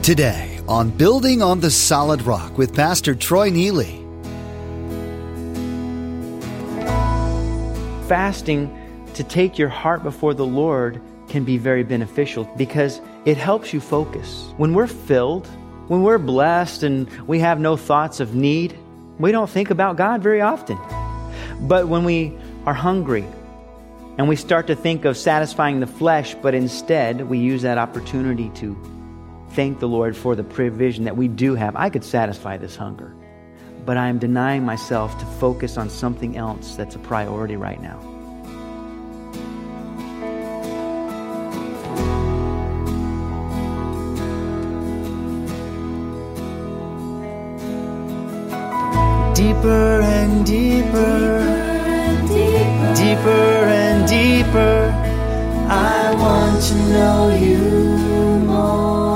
Today on Building on the Solid Rock with Pastor Troy Neely. Fasting to take your heart before the Lord can be very beneficial because it helps you focus. When we're filled, when we're blessed and we have no thoughts of need, we don't think about God very often. But when we are hungry and we start to think of satisfying the flesh, but instead we use that opportunity to thank the Lord for the provision that we do have. I could satisfy this hunger, but I am denying myself to focus on something else that's a priority right now. Deeper and deeper, deeper and deeper, I want to know you more.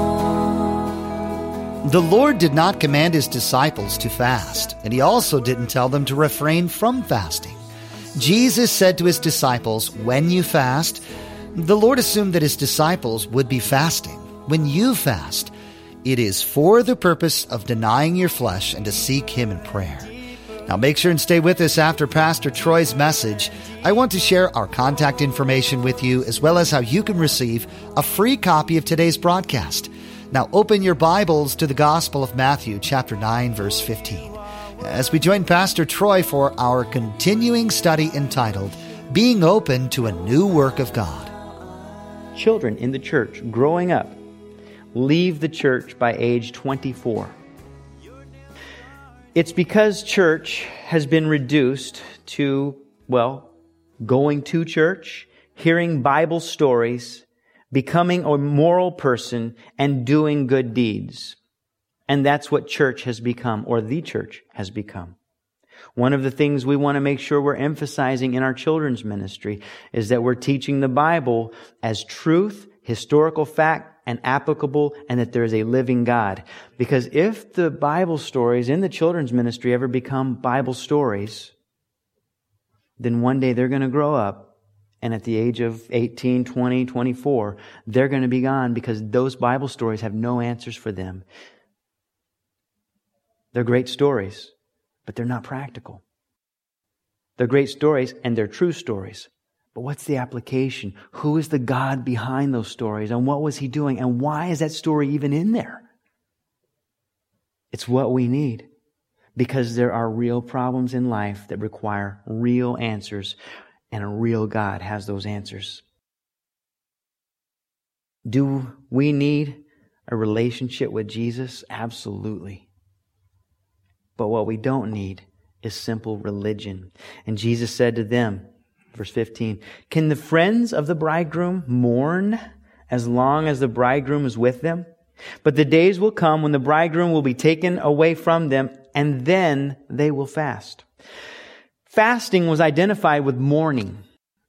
The Lord did not command His disciples to fast, and He also didn't tell them to refrain from fasting. Jesus said to His disciples, when you fast, the Lord assumed that His disciples would be fasting. When you fast, it is for the purpose of denying your flesh and to seek Him in prayer. Now make sure and stay with us after Pastor Troy's message. I want to share our contact information with you as well as how you can receive a free copy of today's broadcast. Now open your Bibles to the Gospel of Matthew chapter 9 verse 15 as we join Pastor Troy for our continuing study entitled Being Open to a New Work of God. Children in the church growing up leave the church by age 24. It's because church has been reduced to, going to church, hearing Bible stories, becoming a moral person, and doing good deeds. And that's what church has become, or the church has become. One of the things we want to make sure we're emphasizing in our children's ministry is that we're teaching the Bible as truth, historical fact, and applicable, and that there is a living God. Because if the Bible stories in the children's ministry ever become Bible stories, then one day they're going to grow up, and at the age of 18, 20, 24, they're going to be gone because those Bible stories have no answers for them. They're great stories, but they're not practical. They're great stories, and they're true stories. But what's the application? Who is the God behind those stories? And what was He doing? And why is that story even in there? It's what we need. Because there are real problems in life that require real answers. And a real God has those answers. Do we need a relationship with Jesus? Absolutely. But what we don't need is simple religion. And Jesus said to them, Verse 15, can the friends of the bridegroom mourn as long as the bridegroom is with them? But the days will come when the bridegroom will be taken away from them, and then they will fast. Fasting was identified with mourning.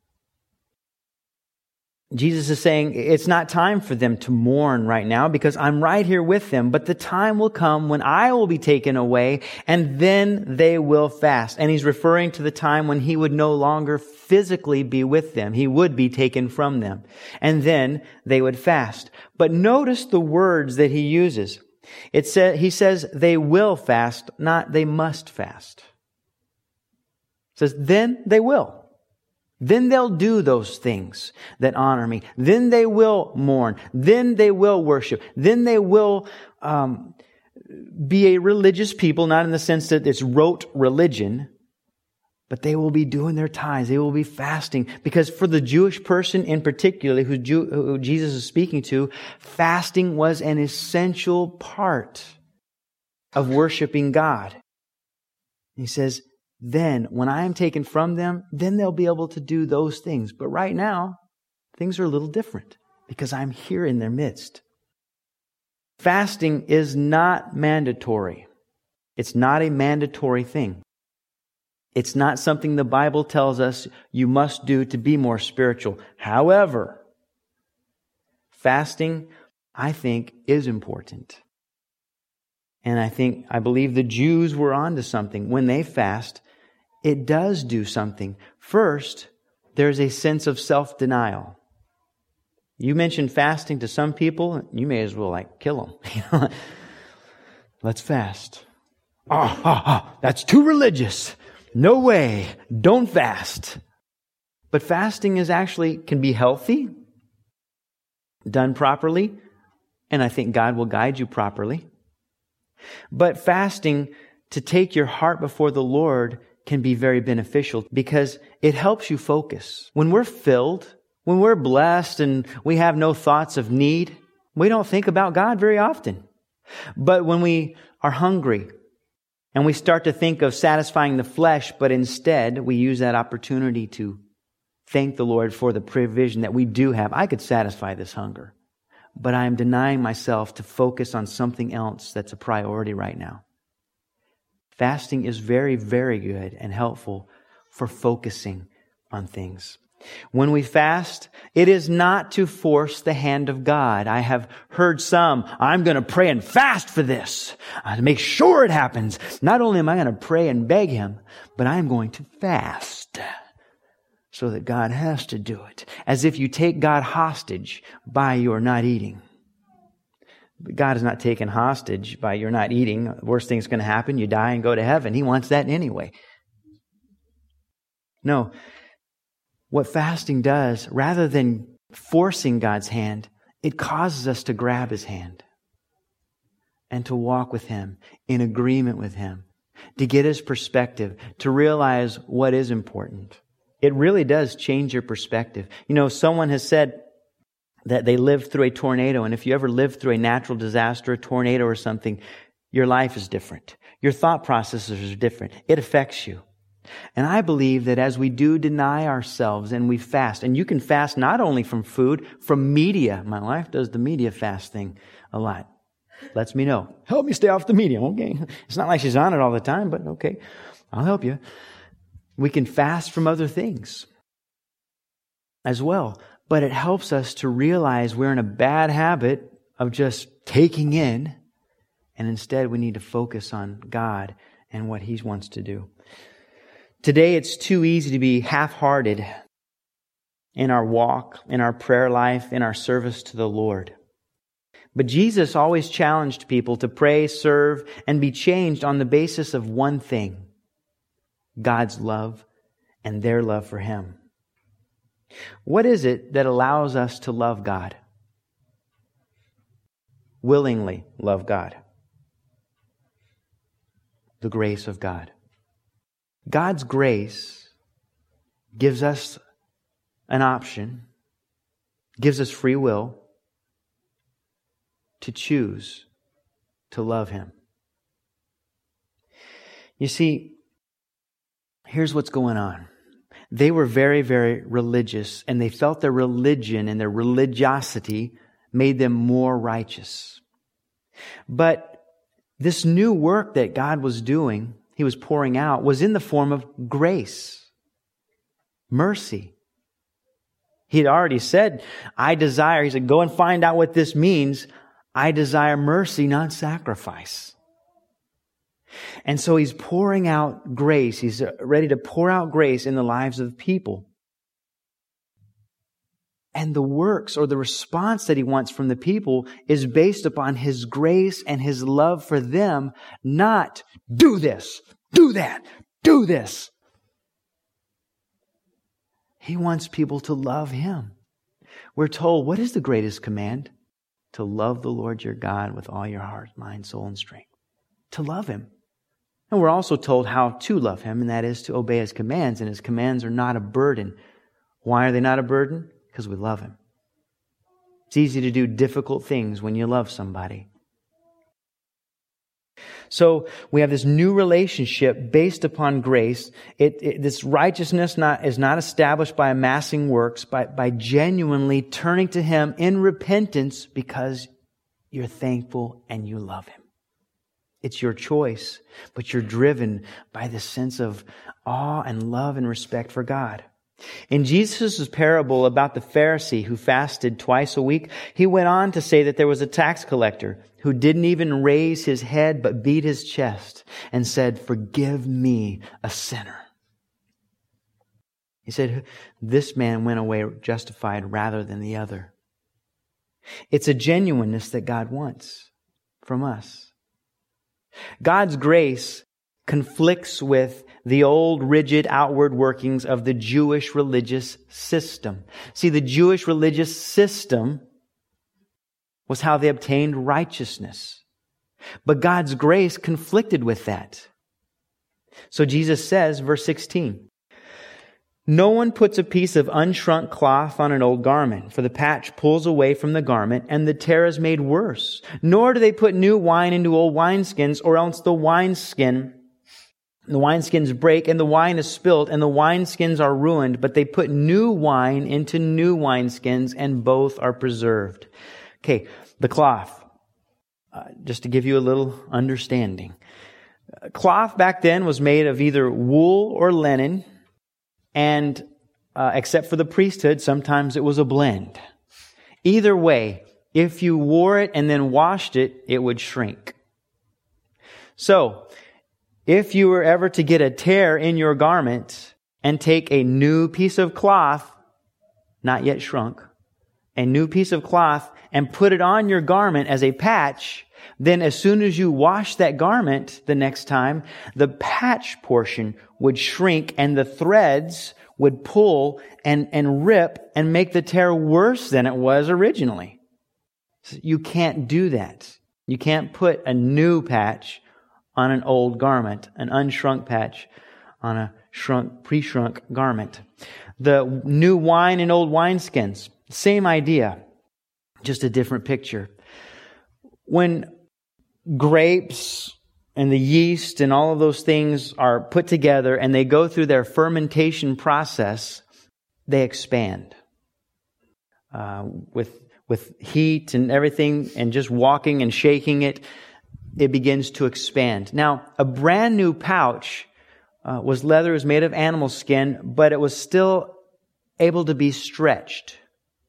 Jesus is saying, it's not time for them to mourn right now because I'm right here with them. But the time will come when I will be taken away and then they will fast. And He's referring to the time when He would no longer physically be with them. He would be taken from them. And then they would fast. But notice the words that He uses. He says they will fast, not they must fast. It says then they will. Then they'll do those things that honor Me. Then they will mourn. Then they will worship. Then they will be a religious people, not in the sense that it's rote religion, but they will be doing their tithes. They will be fasting. Because for the Jewish person in particular, who Jesus is speaking to, fasting was an essential part of worshiping God. He says, then, when I am taken from them, then they'll be able to do those things. But right now, things are a little different because I'm here in their midst. Fasting is not mandatory. It's not a mandatory thing. It's not something the Bible tells us you must do to be more spiritual. However, fasting, I think, is important. And I believe the Jews were onto something. When they fast, it does do something. First, there's a sense of self-denial. You mention fasting to some people, you may as well kill them. Let's fast. That's too religious. No way. Don't fast. But fasting can be healthy, done properly, and I think God will guide you properly. But fasting to take your heart before the Lord can be very beneficial because it helps you focus. When we're filled, when we're blessed and we have no thoughts of need, we don't think about God very often. But when we are hungry and we start to think of satisfying the flesh, but instead we use that opportunity to thank the Lord for the provision that we do have. I could satisfy this hunger, but I am denying myself to focus on something else that's a priority right now. Fasting is very, very good and helpful for focusing on things. When we fast, it is not to force the hand of God. I have heard I'm going to pray and fast for this to make sure it happens. Not only am I going to pray and beg Him, but I'm going to fast so that God has to do it. As if you take God hostage by your not eating. But God is not taken hostage by your not eating. The worst thing's going to happen. You die and go to heaven. He wants that anyway. No. What fasting does, rather than forcing God's hand, it causes us to grab His hand and to walk with Him, in agreement with Him, to get His perspective, to realize what is important. It really does change your perspective. Someone has said that they lived through a tornado, and if you ever lived through a natural disaster, a tornado or something, your life is different. Your thought processes are different. It affects you. And I believe that as we do deny ourselves and we fast, and you can fast not only from food, from media. My wife does the media fast thing a lot. Lets me know. Help me stay off the media. Okay. It's not like she's on it all the time, but okay. I'll help you. We can fast from other things as well. But it helps us to realize we're in a bad habit of just taking in, and instead we need to focus on God and what He wants to do. Today it's too easy to be half-hearted in our walk, in our prayer life, in our service to the Lord. But Jesus always challenged people to pray, serve, and be changed on the basis of one thing: God's love and their love for Him. What is it that allows us to love God? Willingly love God. The grace of God. God's grace gives us an option, gives us free will to choose to love Him. You see, here's what's going on. They were very, very religious, and they felt their religion and their religiosity made them more righteous. But this new work that God was doing, He was pouring out, was in the form of grace, mercy. He had already said, He said, go and find out what this means. I desire mercy, not sacrifice. And so He's pouring out grace. He's ready to pour out grace in the lives of people. And the works or the response that He wants from the people is based upon His grace and His love for them, not do this, do that, do this. He wants people to love Him. We're told, what is the greatest command? To love the Lord your God with all your heart, mind, soul, and strength. To love Him. And we're also told how to love Him, and that is to obey His commands. And His commands are not a burden. Why are they not a burden? Because we love Him. It's easy to do difficult things when you love somebody. So we have this new relationship based upon grace. This righteousness is not established by amassing works, by genuinely turning to Him in repentance because you're thankful and you love Him. It's your choice, but you're driven by this sense of awe and love and respect for God. In Jesus' parable about the Pharisee who fasted twice a week, He went on to say that there was a tax collector who didn't even raise his head but beat his chest and said, "Forgive me, a sinner." He said, this man went away justified rather than the other. It's a genuineness that God wants from us. God's grace conflicts with the old rigid outward workings of the Jewish religious system. See, the Jewish religious system was how they obtained righteousness. But God's grace conflicted with that. So Jesus says, verse 16, "No one puts a piece of unshrunk cloth on an old garment, for the patch pulls away from the garment, and the tear is made worse. Nor do they put new wine into old wineskins, or else the wineskins break, and the wine is spilled, and the wineskins are ruined. But they put new wine into new wineskins, and both are preserved." Okay, the cloth. Just to give you a little understanding. Cloth back then was made of either wool or linen, and except for the priesthood, sometimes it was a blend. Either way, if you wore it and then washed it, it would shrink. So, if you were ever to get a tear in your garment and take a new piece of cloth, not yet shrunk, a new piece of cloth and put it on your garment as a patch, then as soon as you wash that garment the next time, the patch portion would shrink and the threads would pull and rip and make the tear worse than it was originally. So you can't do that. You can't put a new patch on an old garment, an unshrunk patch on a pre-shrunk garment. The new wine in old wineskins, same idea, just a different picture. When grapes and the yeast and all of those things are put together and they go through their fermentation process, they expand. With heat and everything and just walking and shaking it, it begins to expand. Now, a brand new pouch was leather, it was made of animal skin, but it was still able to be stretched.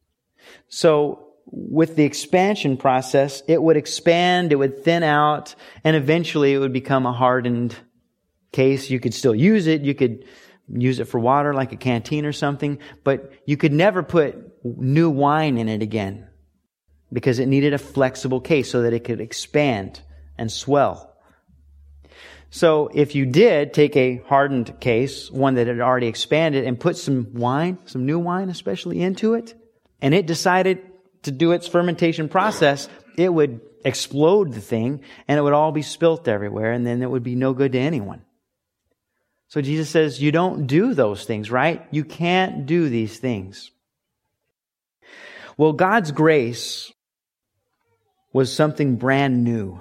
So, with the expansion process, it would expand, it would thin out, and eventually it would become a hardened case. You could still use it. You could use it for water like a canteen or something, but you could never put new wine in it again because it needed a flexible case so that it could expand and swell. So if you did take a hardened case, one that had already expanded, and put some wine, some new wine especially, into it, and it decided to do its fermentation process, it would explode the thing and it would all be spilt everywhere, and then it would be no good to anyone. So Jesus says, you don't do those things, right? You can't do these things. Well, God's grace was something brand new.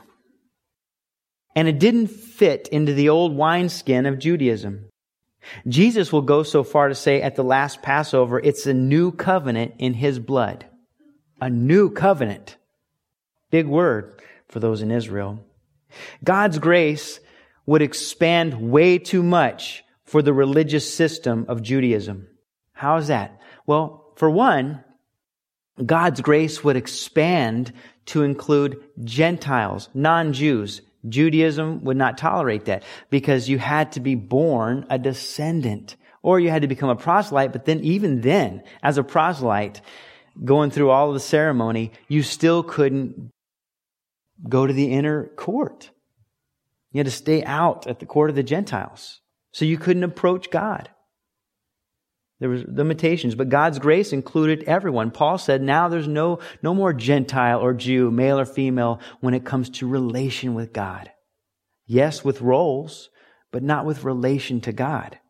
And it didn't fit into the old wineskin of Judaism. Jesus will go so far to say at the last Passover, it's a new covenant in His blood. A new covenant. Big word for those in Israel. God's grace would expand way too much for the religious system of Judaism. How is that? Well, for one, God's grace would expand to include Gentiles, non-Jews. Judaism would not tolerate that because you had to be born a descendant or you had to become a proselyte. But then even then, as a proselyte, going through all of the ceremony, you still couldn't go to the inner court. You had to stay out at the court of the Gentiles. So you couldn't approach God. There was limitations, but God's grace included everyone. Paul said, now there's no more Gentile or Jew, male or female, when it comes to relation with God. Yes, with roles, but not with relation to God.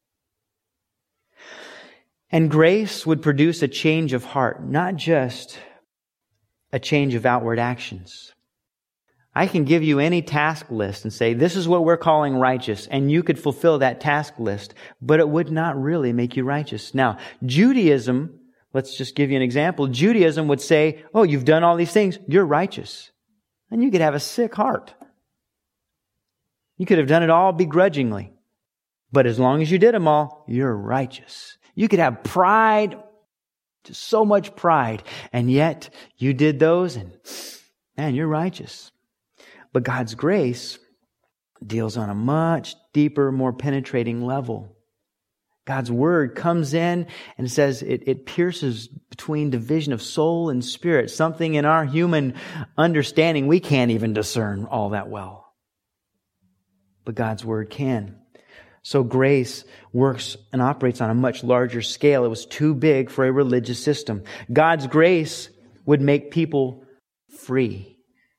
And grace would produce a change of heart, not just a change of outward actions. I can give you any task list and say, this is what we're calling righteous, and you could fulfill that task list, but it would not really make you righteous. Now, Judaism, let's just give you an example. Judaism would say, oh, you've done all these things, you're righteous. And you could have a sick heart. You could have done it all begrudgingly. But as long as you did them all, you're righteous. You could have pride, just so much pride, and yet you did those and, man, you're righteous. But God's grace deals on a much deeper, more penetrating level. God's Word comes in and says it pierces between division of soul and spirit, something in our human understanding we can't even discern all that well. But God's Word can. So grace works and operates on a much larger scale. It was too big for a religious system. God's grace would make people free.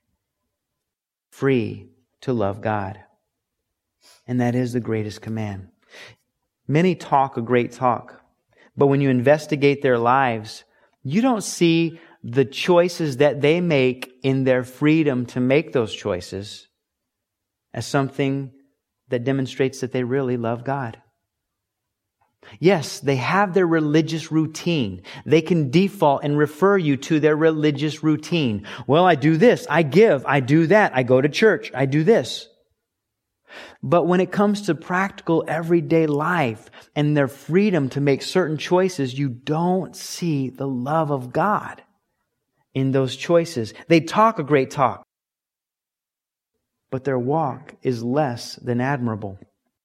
Free to love God. And that is the greatest command. Many talk a great talk, but when you investigate their lives, you don't see the choices that they make in their freedom to make those choices as something that demonstrates that they really love God. Yes, they have their religious routine. They can default and refer you to their religious routine. Well, I do this, I give, I do that, I go to church, I do this. But when it comes to practical everyday life and their freedom to make certain choices, you don't see the love of God in those choices. They talk a great talk, but their walk is less than admirable.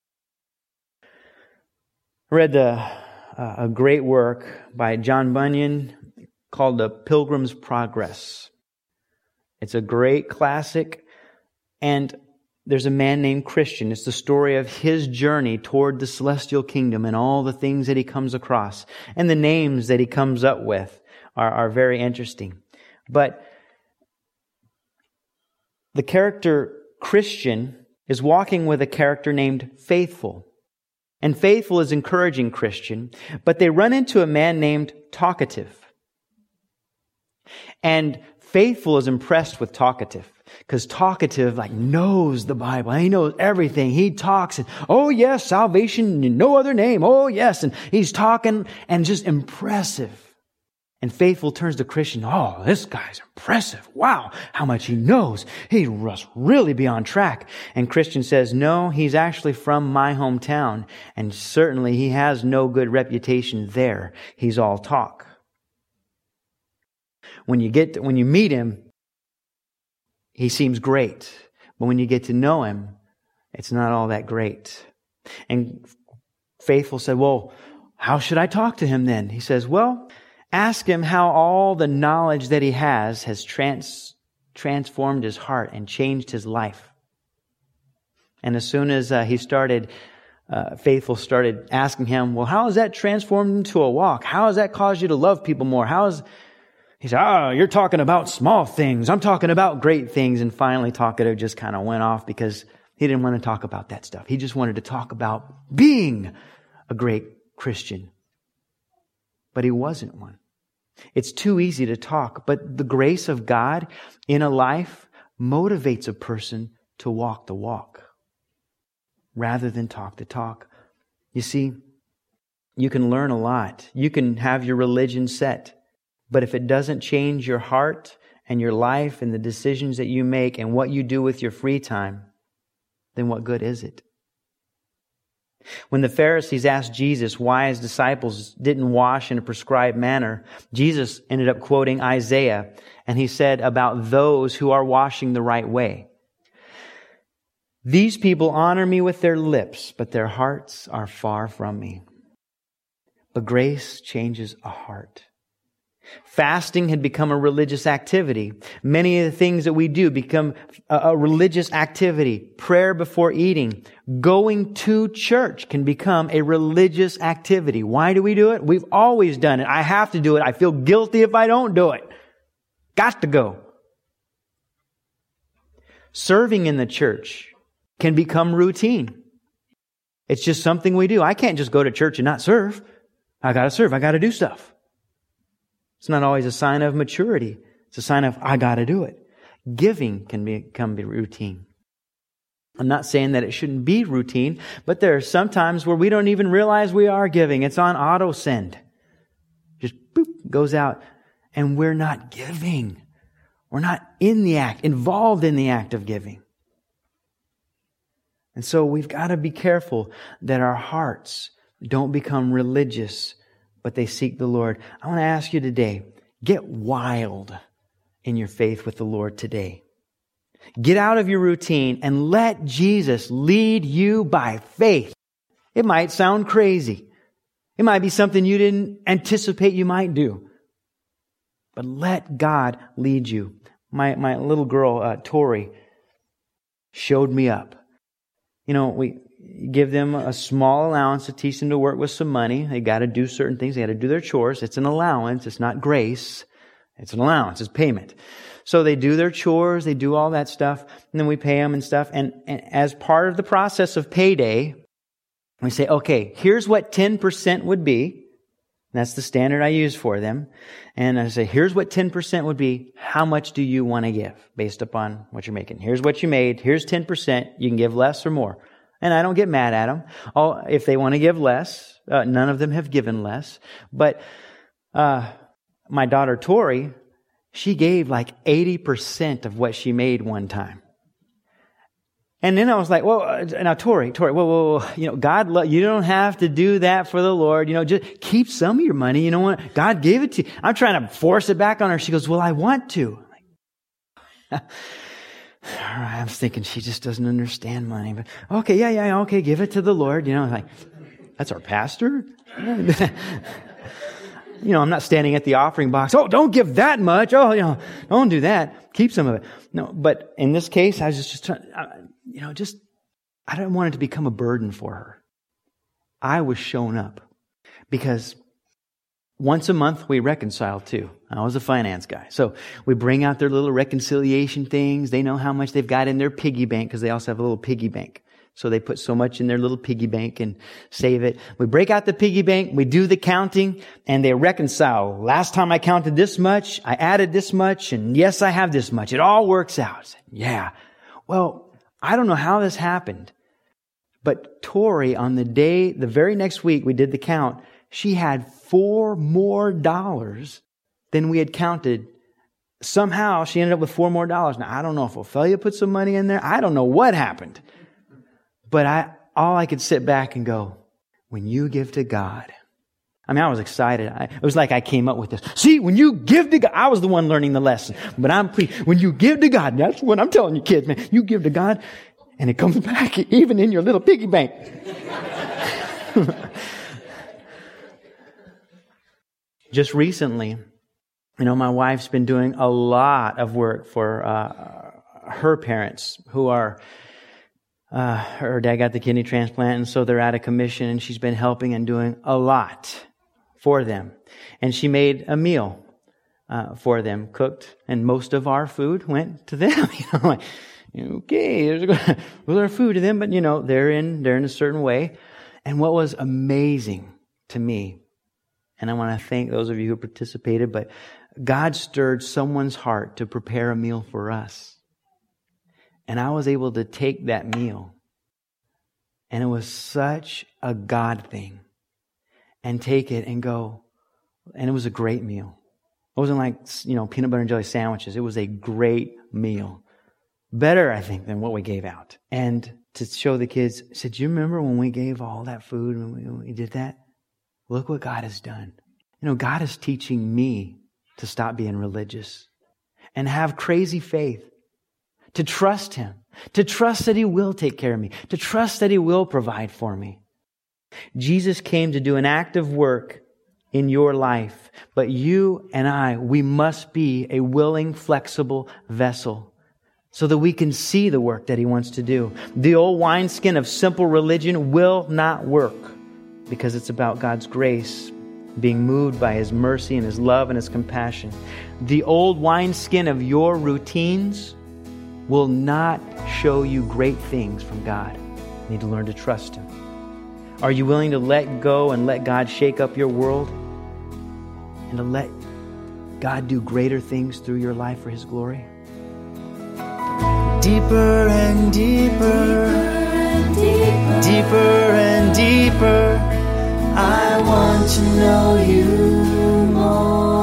I read a great work by John Bunyan called The Pilgrim's Progress. It's a great classic, and there's a man named Christian. It's the story of his journey toward the celestial kingdom and all the things that he comes across. And the names that he comes up with are very interesting. But the character Christian is walking with a character named Faithful. And Faithful is encouraging Christian, but they run into a man named Talkative. And Faithful is impressed with Talkative. Because Talkative knows the Bible. He knows everything. He talks and, oh yes, salvation, no other name. Oh yes. And he's talking and just impressive. And Faithful turns to Christian. Oh, this guy's impressive. Wow, how much he knows. He must really be on track. And Christian says, no, he's actually from my hometown. And certainly he has no good reputation there. He's all talk. When you meet him, he seems great, but when you get to know him, it's not all that great. And Faithful said, well, how should I talk to him then? He says, well, ask him how all the knowledge that he has transformed his heart and changed his life. And as soon as Faithful started asking him, well, how has that transformed into a walk? How has that caused you to love people more? He said, you're talking about small things. I'm talking about great things. And finally, Talkative just kind of went off because he didn't want to talk about that stuff. He just wanted to talk about being a great Christian. But he wasn't one. It's too easy to talk, but the grace of God in a life motivates a person to walk the walk rather than talk the talk. You see, you can learn a lot. You can have your religion set. But if it doesn't change your heart and your life and the decisions that you make and what you do with your free time, then what good is it? When the Pharisees asked Jesus why his disciples didn't wash in a prescribed manner, Jesus ended up quoting Isaiah, and he said about those who are washing the right way, these people honor me with their lips, but their hearts are far from me. But grace changes a heart. Fasting had become a religious activity. Many of the things that we do become a religious activity. Prayer before eating. Going to church can become a religious activity. Why do we do it? We've always done it. I have to do it. I feel guilty if I don't do it. Got to go. Serving in the church can become routine. It's just something we do. I can't just go to church and not serve. I got to serve. I got to do stuff. It's not always a sign of maturity. It's a sign of, I got to do it. Giving can become routine. I'm not saying that it shouldn't be routine, but there are some times where we don't even realize we are giving. It's on auto send. Just boop, goes out. And we're not giving. We're not involved in the act of giving. And so we've got to be careful that our hearts don't become religious, but they seek the Lord. I want to ask you today, get wild in your faith with the Lord today. Get out of your routine and let Jesus lead you by faith. It might sound crazy. It might be something you didn't anticipate you might do. but let God lead you. My little girl, Tori, showed me up. We give them a small allowance to teach them to work with some money. They got to do certain things. They got to do their chores. It's an allowance. It's not grace. It's an allowance. It's payment. So they do their chores. They do all that stuff. And then we pay them and stuff. And as part of the process of payday, we say, okay, here's what 10% would be. That's the standard I use for them. And I say, here's what 10% would be. How much do you want to give based upon what you're making? Here's what you made. Here's 10%. You can give less or more. And I don't get mad at them. If they want to give less, none of them have given less. But my daughter Tori, she gave like 80% of what she made one time. And then I was like, well, now Tori, whoa, God, you don't have to do that for the Lord. Just keep some of your money. You know what? God gave it to you. I'm trying to force it back on her. She goes, well, I want to. All right, I was thinking she just doesn't understand money. But okay, yeah, okay, give it to the Lord. Like, that's our pastor? I'm not standing at the offering box. Oh, don't give that much. Oh, don't do that. Keep some of it. No, but in this case, I was just trying, I didn't want it to become a burden for her. I was showing up because once a month we reconcile too. I was a finance guy. So we bring out their little reconciliation things. They know how much they've got in their piggy bank because they also have a little piggy bank. So they put so much in their little piggy bank and save it. We break out the piggy bank, we do the counting, and they reconcile. Last time I counted this much, I added this much, and yes, I have this much. It all works out. I said, yeah. Well, I don't know how this happened, but Tori, on the very next week we did the count, she had $4 more than we had counted. Somehow she ended up with $4 more. Now, I don't know if Ophelia put some money in there. I don't know what happened. But all I could sit back and go, when you give to God. I was excited. It was like I came up with this. See, when you give to God, I was the one learning the lesson. But I'm pleased. When you give to God, that's what I'm telling you kids, man. You give to God and it comes back even in your little piggy bank. Just recently, my wife's been doing a lot of work for her parents who are... her dad got the kidney transplant, and so they're out of commission, and she's been helping and doing a lot for them. And she made a meal for them, cooked, and most of our food went to them. Okay, there's our food to them, but they're in a certain way. And what was amazing to me, and I want to thank those of you who participated, but God stirred someone's heart to prepare a meal for us. And I was able to take that meal, and it was such a God thing, and take it and go, and it was a great meal. It wasn't like, peanut butter and jelly sandwiches. It was a great meal. Better, I think, than what we gave out. And to show the kids, I said, do you remember when we gave all that food and we did that? Look what God has done. God is teaching me to stop being religious and have crazy faith. To trust Him, to trust that He will take care of me, to trust that He will provide for me. Jesus came to do an active work in your life, but you and we must be a willing, flexible vessel so that we can see the work that He wants to do. The old wineskin of simple religion will not work because it's about God's grace, being moved by His mercy and His love and His compassion. The old wineskin of your routines will not show you great things from God. You need to learn to trust Him. Are you willing to let go and let God shake up your world? And to let God do greater things through your life for His glory? Deeper and deeper, deeper and deeper, I want to know You more.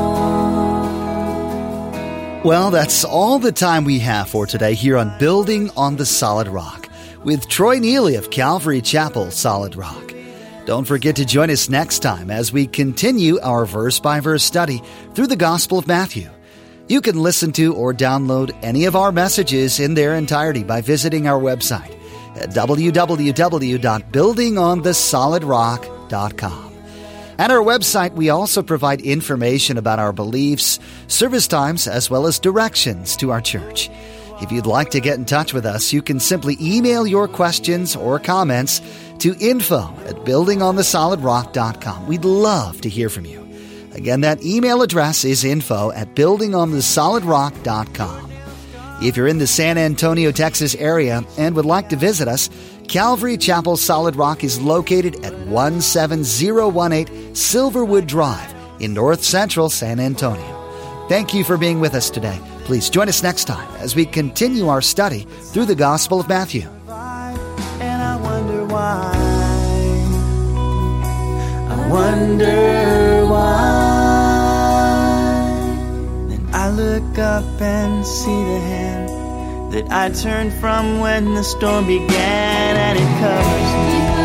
Well, that's all the time we have for today here on Building on the Solid Rock with Troy Neely of Calvary Chapel, Solid Rock. Don't forget to join us next time as we continue our verse-by-verse study through the Gospel of Matthew. You can listen to or download any of our messages in their entirety by visiting our website at www.buildingonthesolidrock.com. At our website, we also provide information about our beliefs, service times, as well as directions to our church. If you'd like to get in touch with us, you can simply email your questions or comments to info@buildingonthesolidrock.com. We'd love to hear from you. Again, that email address is info@buildingonthesolidrock.com. If you're in the San Antonio, Texas area and would like to visit us, Calvary Chapel Solid Rock is located at 17018 Silverwood Drive in North Central San Antonio. Thank you for being with us today. Please join us next time as we continue our study through the Gospel of Matthew. And I wonder why. I wonder why. Then I look up and see the hand that I turned from when the storm began, and it covers me.